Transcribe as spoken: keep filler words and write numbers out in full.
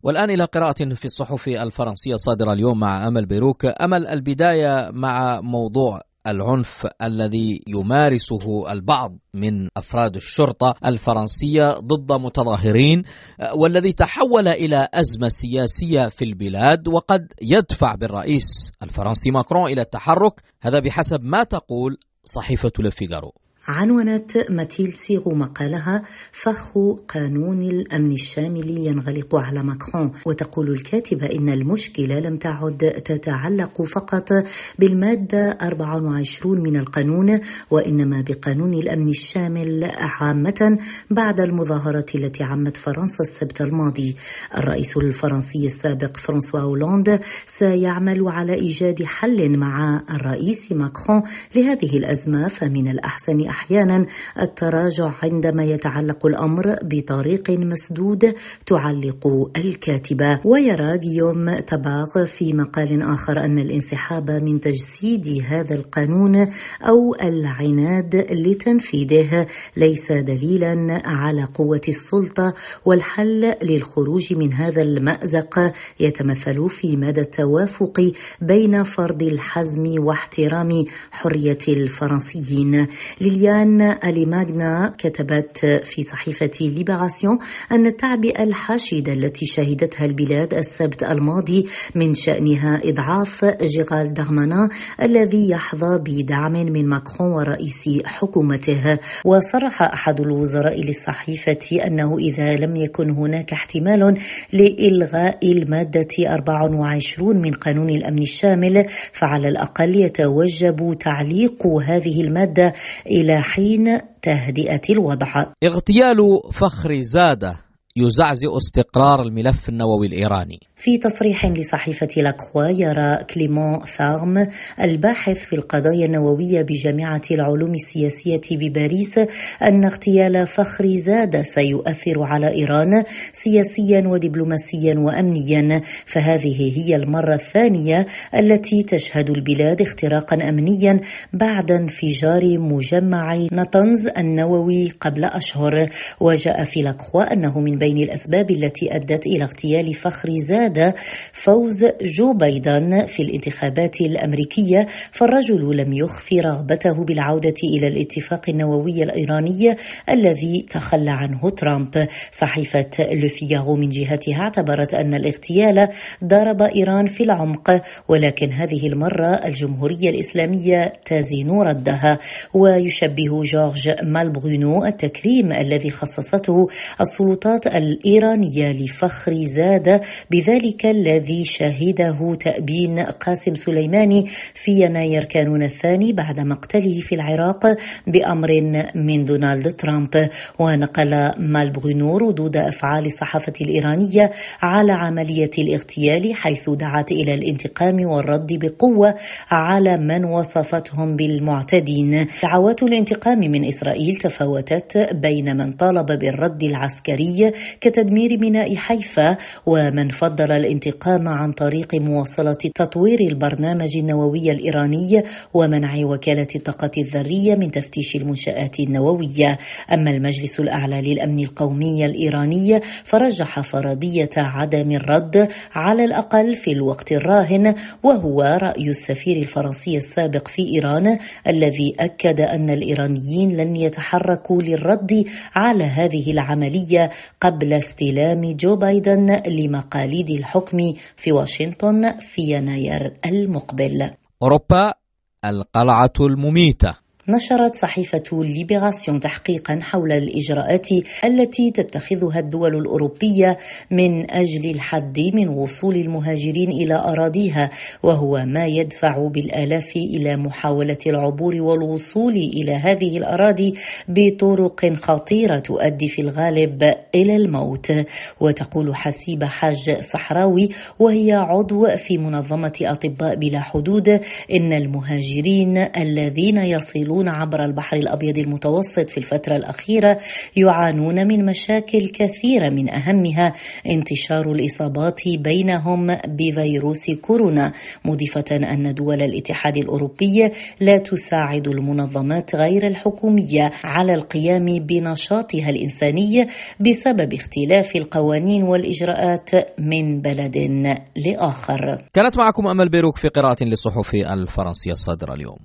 والآن إلى قراءة في الصحف الفرنسية الصادرة اليوم مع أمل بيروك. أمل، البداية مع موضوع العنف الذي يمارسه البعض من أفراد الشرطة الفرنسية ضد متظاهرين، والذي تحول إلى أزمة سياسية في البلاد، وقد يدفع بالرئيس الفرنسي ماكرون إلى التحرك، هذا بحسب ما تقول صحيفة لو فيغارو. عنونت ماتيل سيغو مقالها فخ قانون الأمن الشامل ينغلق على ماكرون، وتقول الكاتبة إن المشكلة لم تعد تتعلق فقط بالمادة أربعة وعشرين من القانون، وإنما بقانون الأمن الشامل عامة بعد المظاهرات التي عمت فرنسا السبت الماضي. الرئيس الفرنسي السابق فرانسوا هولاند سيعمل على إيجاد حل مع الرئيس ماكرون لهذه الأزمة، فمن الأحسن أحيانا التراجع عندما يتعلق الأمر بطريق مسدود، تعلق الكاتبة. ويرى غيوم تباغ في مقال آخر أن الانسحاب من تجسيد هذا القانون أو العناد لتنفيذه ليس دليلا على قوة السلطة، والحل للخروج من هذا المأزق يتمثل في مدى التوافق بين فرض الحزم واحترام حرية الفرنسيين. ليليان أليماغنا كتبت في صحيفة ليبراسيون أن التعبئة الحاشدة التي شهدتها البلاد السبت الماضي من شأنها إضعاف جيرالد دارمانان الذي يحظى بدعم من ماكرون ورئيس حكومته. وصرح أحد الوزراء للصحيفة أنه إذا لم يكن هناك احتمال لإلغاء المادة أربعة وعشرين من قانون الأمن الشامل، فعلى الأقل يتوجب تعليق هذه المادة إلى حين تهدئة الوضع. اغتيال فخري زادة يزعزع استقرار الملف النووي الإيراني. في تصريح لصحيفة لاكروا يرى كليمون ثارم الباحث في القضايا النووية بجامعة العلوم السياسية بباريس أن اغتيال فخري زادة سيؤثر على إيران سياسيا ودبلوماسيا وأمنيا، فهذه هي المرة الثانية التي تشهد البلاد اختراقا أمنيا بعد انفجار مجمع نطنز النووي قبل أشهر. وجاء في لاكروا أنه من بين الأسباب التي أدت إلى اغتيال فخري زادة فوز جو بايدن في الانتخابات الأمريكية، فالرجل لم يخفي رغبته بالعودة إلى الاتفاق النووي الإيراني الذي تخلى عنه ترامب. صحيفة لو فيغارو من جهتها اعتبرت أن الاغتيال ضرب إيران في العمق، ولكن هذه المرة الجمهورية الإسلامية تزين ردها. ويشبه جورج مالبرونو التكريم الذي خصصته السلطات الإيرانية لفخري زادة بذلك الذي شهده تأبين قاسم سليماني في يناير كانون الثاني بعد مقتله في العراق بأمر من دونالد ترامب. ونقل مالبرونو ردود أفعال الصحافة الإيرانية على عملية الاغتيال، حيث دعت إلى الانتقام والرد بقوة على من وصفتهم بالمعتدين. دعوات الانتقام من إسرائيل تفاوتت بين من طالب بالرد العسكري كتدمير ميناء حيفا، ومن فضل الانتقام عن طريق مواصلة تطوير البرنامج النووي الإيراني ومنع وكالة الطاقة الذرية من تفتيش المنشآت النووية. أما المجلس الأعلى للأمن القومي الإيراني فرجح فرضية عدم الرد على الأقل في الوقت الراهن، وهو رأي السفير الفرنسي السابق في إيران الذي أكد أن الإيرانيين لن يتحركوا للرد على هذه العملية قبل استلام جو بايدن لمقاليد الحكم في واشنطن في يناير المقبل. أوروبا القلعة المميتة. نشرت صحيفة ليبراسيون تحقيقا حول الإجراءات التي تتخذها الدول الأوروبية من أجل الحد من وصول المهاجرين إلى أراضيها، وهو ما يدفع بالآلاف إلى محاولة العبور والوصول إلى هذه الأراضي بطرق خطيرة تؤدي في الغالب إلى الموت. وتقول حسيبة حاج صحراوي وهي عضو في منظمة أطباء بلا حدود إن المهاجرين الذين يصلون يصلون عبر البحر الأبيض المتوسط في الفترة الأخيرة يعانون من مشاكل كثيرة، من أهمها انتشار الإصابات بينهم بفيروس كورونا، مضيفة أن دول الاتحاد الأوروبي لا تساعد المنظمات غير الحكومية على القيام بنشاطها الإنساني بسبب اختلاف القوانين والإجراءات من بلد لآخر. كانت معكم أمل بيروك في قراءة للصحف الفرنسية الصادرة اليوم.